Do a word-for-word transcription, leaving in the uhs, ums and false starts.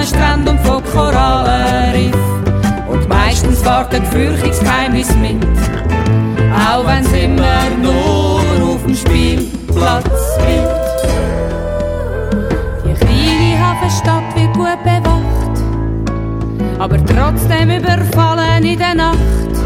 Sonnenstrand und von Korallenriff. Und meistens warten Gefürchtungsgeheimnisse mit, auch wenn's immer nur auf dem Spielplatz bleibt. Die kleine Hafenstadt wird gut bewacht, aber trotzdem überfallen in der Nacht.